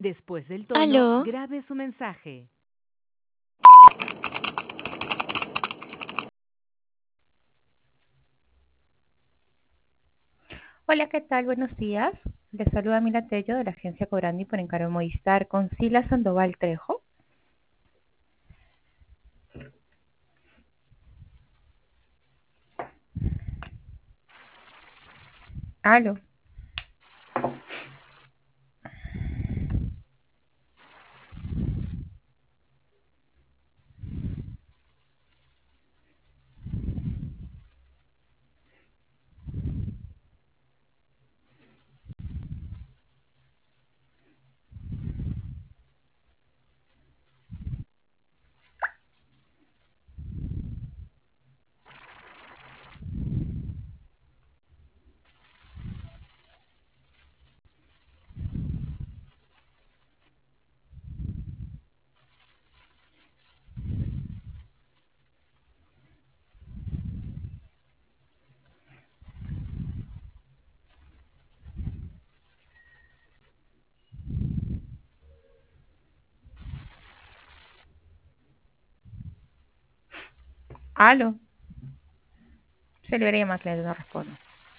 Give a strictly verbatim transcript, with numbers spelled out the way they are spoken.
Después del tono, Aló, grabe su mensaje. Hola, ¿qué tal? Buenos días. Les saluda Mila Tello de la agencia Cobrandi por encargo de Movistar con Sila Sandoval Trejo. Aló. Aló. Se le verá más que no respondo.